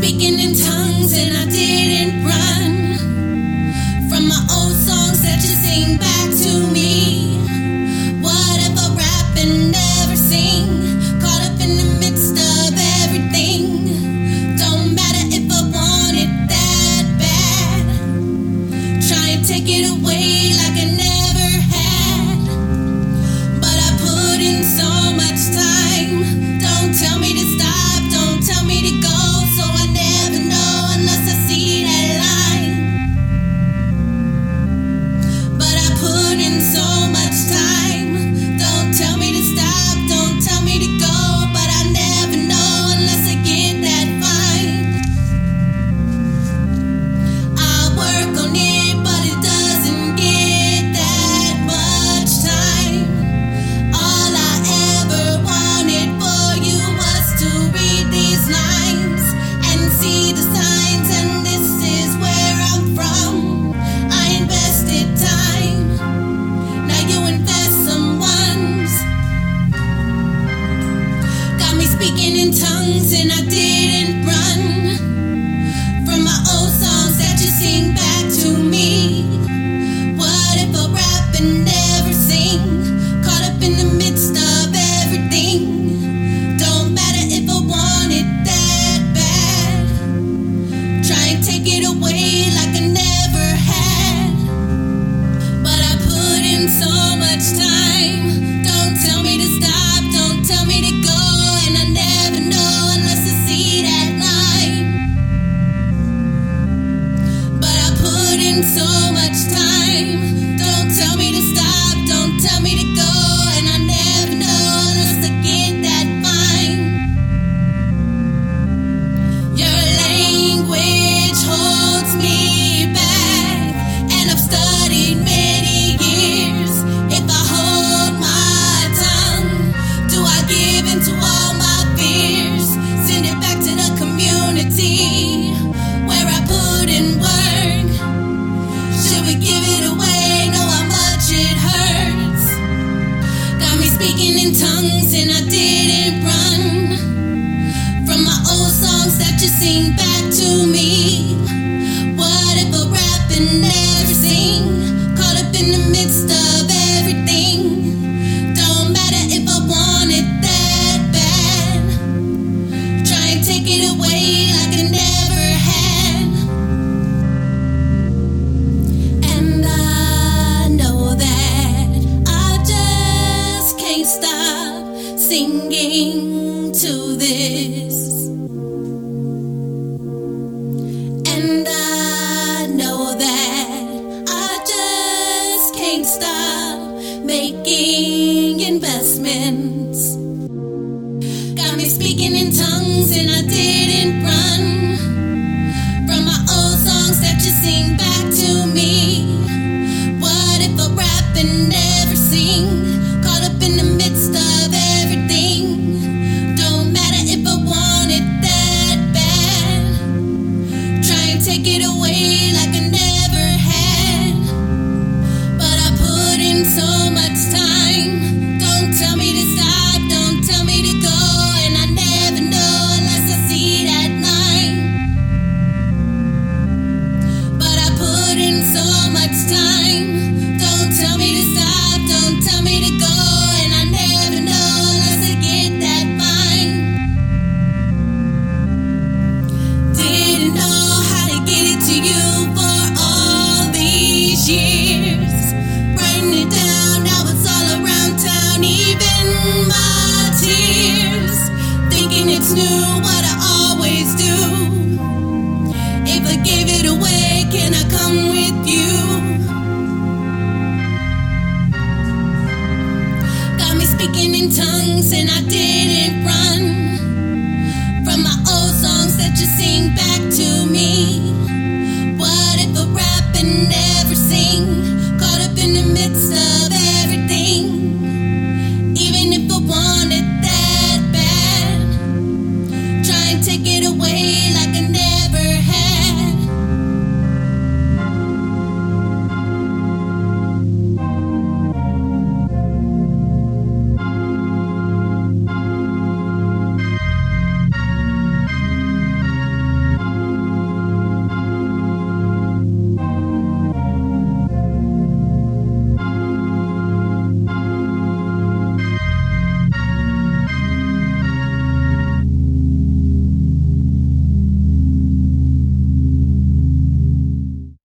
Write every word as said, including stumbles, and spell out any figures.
speaking in tongues and I didn't run from my old songs that you sing back to me. What if I rap and never sing? Caught up in the midst of everything. Don't matter if I want it that bad. Try and take it away like I never had. But I put in so much time. Don't tell me to stop, don't tell me to go. So I never know unless I see that line. But I put in so much time. Don't tell me to stop, don't tell me to go. But I never know unless I get that fine. I work on it, but it doesn't get that much time. All I ever wanted for you was to read these lines and see the signs, and this is where I'm from. I invested time, now you invest someone's. Got me speaking in tongues and I didn't run from my old songs that you sing back to me. What if I rap and never sing? Caught up in the midst of everything. Don't matter if I want it that bad. Try and take it away like I never had. But I put in so much time. Don't tell me to stop, don't tell me to go. And I never know unless I see that line. But I put in so much time. Don't tell me to stop, don't tell me to go. And I never know unless I get that fine. Your language holds me back, and I've studied many years. If I hold my tongue, do I give in to all my fears? Send it back to the community where I put in work. Should we give it away? Know how much it hurts. Got me speaking in tongues and I didn't run from my old songs that you sing back to me. What if I rap and never sing? Caught up in the midst of everything. Don't matter if I want it that bad. Try and take it away like I never had. And I know that I just can't stop singing to this. And I know that I just can't stop making investments. Got me speaking in tongues and I didn't run from my old songs that you sing back to me. What if I rap and never sing? Caught up in the midst of everything. Don't matter if I want it that bad. Try and take it away like I never had. But I put in so much time. Don't tell me to stop, don't tell me to go. And I never know unless I see that line. But I put in so much time. Don't tell me to stop, don't tell me to go. And I never know unless I get that fine. Didn't know how to get it to you for all these years. Writing it down, now it's all around town, even my tears. Thinking it's new, what I always do. If I gave it away, can I come with you? Got me speaking in tongues and I did